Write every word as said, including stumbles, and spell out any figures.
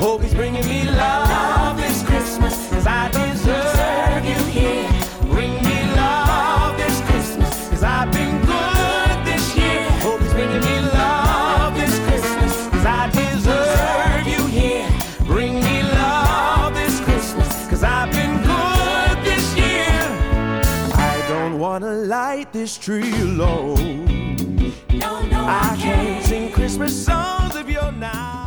Hope he's bringing me love this Christmas, cause I deserve you here. Bring me love this Christmas, cause I've been good this year. Hope he's bringing me love this Christmas, cause I deserve you here. Bring me love this Christmas, cause I've been good this year. I don't wanna light this tree alone. No, no, I, I can't sing Christmas songs if you're not.